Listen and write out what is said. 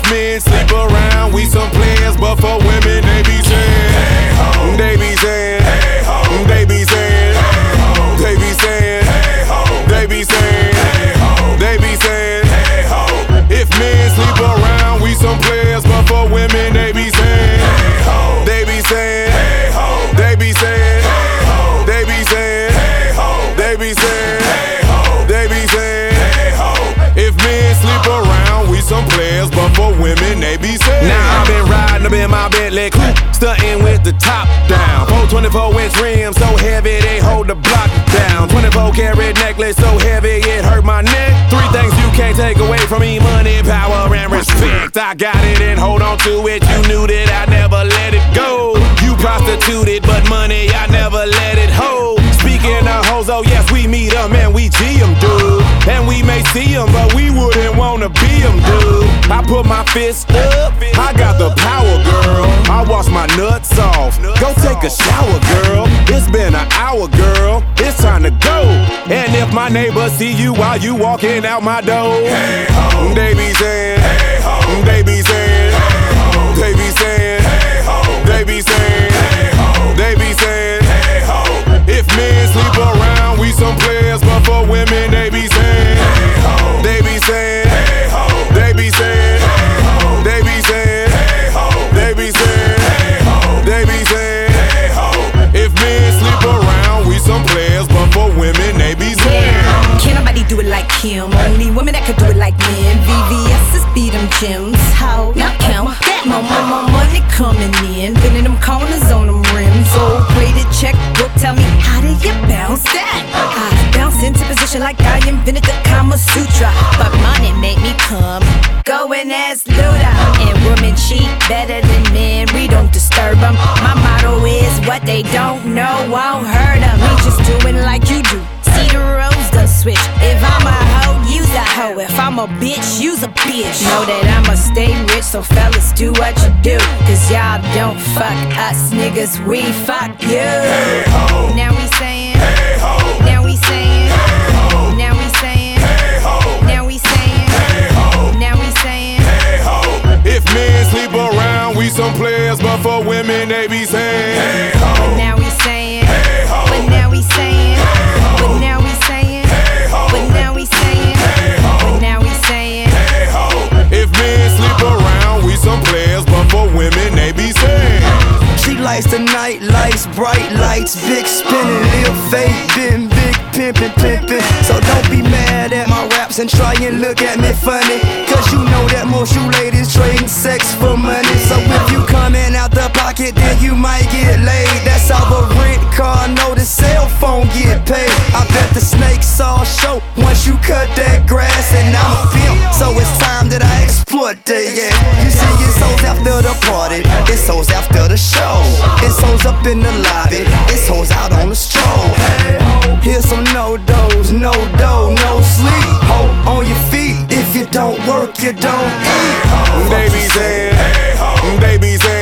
men sleep around, we some players, but for women, they be saying, hey ho. They be saying, hey ho. They be saying, hey ho. They be saying, hey ho. They be saying, hey ho. They be saying, hey ho. If men sleep around, we some players, but for women, they be saying, hey ho. They be saying, hey ho. They be saying, hey ho. They be saying, hey ho. They be saying, hey ho. They be saying, hey ho. If men sleep around, we some players, but for women, they be saying. Now I've been riding up in my Bentley coupe, stunting with the top down. 424-inch rims so heavy they hold the block down. 24-karat necklace so heavy it hurt my neck. Three things you can't take away from me: money, power, and respect. I got it and hold on to it. You knew that I never let it go. You prostituted, but money I never let it hold. Speaking of hoes, oh yes, we meet them and we G them, dude. And we may see them, but we wouldn't wanna be them, dude. I put my fist up, I got the power, girl. I wash my nuts off, go take a shower, girl. It's been an hour, girl, it's time to go. And if my neighbors see you while you walking out my door, hey ho, they be saying, hey ho. They be saying, hey ho. They be saying, hey ho. They be saying, hey ho. They be saying, hey ho. If men sleep around, we some players, but for women, they be saying, hey ho. They be saying, hey ho. They be saying, hey ho. They be saying, hey ho. They be saying, hey ho. They be saying, hey ho. If men sleep around, we some players, but for women, they be saying. Can't nobody do it like him. Only women that could do it like men. VVS is beat them gems. How? Now count that more money coming in. Filling them corners on them rims. Old plated checkbook, tell me how did you bounce that? I bounce into position like I invented the Kama Sutra. But money make me come, go and ask Luda. And women cheat better than men, we don't disturb them. My motto is what they don't know won't hurt them. We just doing like you do. See the roles done switch. If I'm a hoe, you's a hoe. If I'm a bitch, you's a bitch. Know that I'ma stay rich, so fellas do what you do. Cause y'all don't fuck us niggas, we fuck you. Hey ho. Now we saying, hey ho. Now we saying, hey ho. Now we saying, hey ho. Now we saying, hey ho. Now we saying, hey ho. If men sleep around, we some players, but for women, they be saying, hey ho. But now we saying, hey ho. But now we saying, hey ho. But now we saying, hey ho. But now we saying, hey ho. But now we saying, hey ho. If men sleep around, we some players, but for women, they be saying. She likes the night lights, bright lights, big spinning, Lil Faith, been big pimpin'. So don't be mad at my raps and try and look at me funny. Cause you know that most you ladies trading sex for money. So if you coming out the pocket, then you might get laid. That's how the rent car, know the cell phone get paid. I bet the snakes all show once you cut that grass. And I'm a pimp, so it's time that I exploit that, yeah. You see it's hoes after the party, it's hoes after the show. It's hoes up in the lobby, it's hoes out on the stroll. Here's some no-dos, no dough, no sleep. Ho, on your feet, if you don't work, you don't eat. They be saying, hey ho. They be saying,